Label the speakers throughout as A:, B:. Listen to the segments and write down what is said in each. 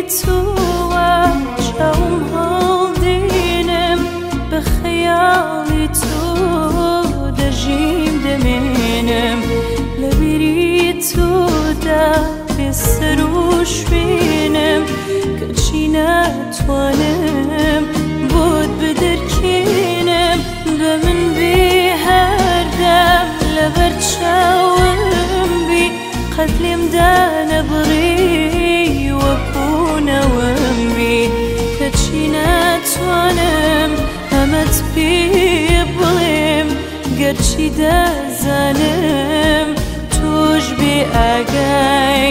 A: تووە چاوم هەڵدێنم بە خەیاڵی تۆ دەژیم دەمێنم لە بیری تۆدا بێسەر و شوێنم کەچی ناتوانم بۆت بدەرکێنم بە من بێ هەردەم لەبەر چاوم بی قەت لێمدا نەبڕی وەکوونەوەم بی کەچی ناتوانم ئەمەت پێ بڵێم گەرچی دەزانم تۆش بێ ئاگای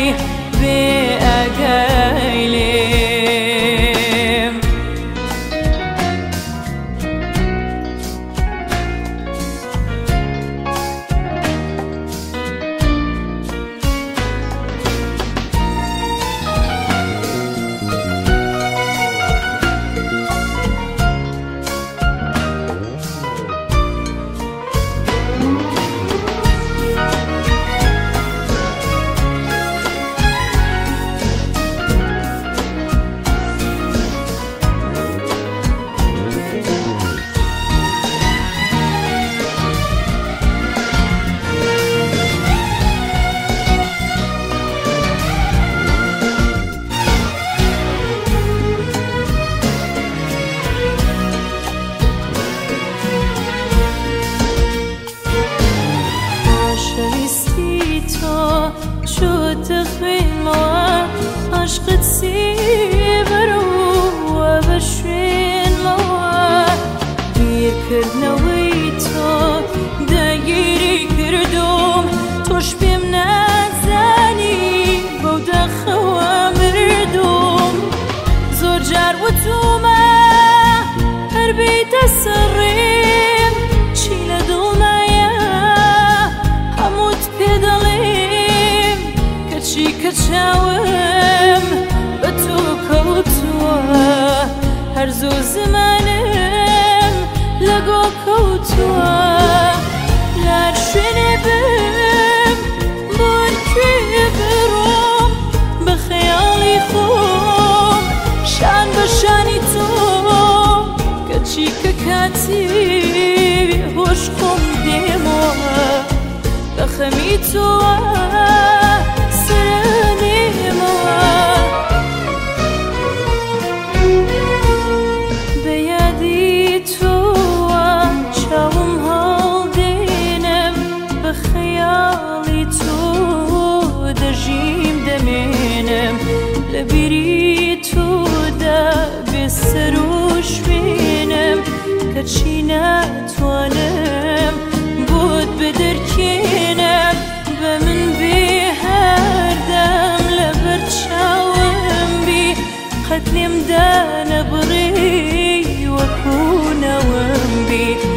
A: لێم شوتە خوێنمەوە عاشقت سێبەرەوە بە شوێنمەوە بیرکردنەوەی تۆ دەگیری کردوم تۆش پێم نازانی بەو دەخەوە مردوم زۆر جار وتومە هەر بیتە سەڕێم چی لە دڵمایە هەمووت پێ دەڵێم کەچی کە چاوم بە تۆ کەوتووە هەرزوو زمانم لەگۆ کەوتووە لار شوێنێ بم بۆر کوێ بڕۆم بە خەیاڵی خۆم شان بە شانی تۆ کەچی کە کاتی هۆش خۆم دێمەوە بە خەمی تۆوە لە بیری تۆدا بێسەر و شوێنم کەچی ناتوانم بۆت بدەرکێنم بە من بێ هەردەم لەبەر چاوم بی قەت لێمدا نەبڕی وەکوونەوەم بی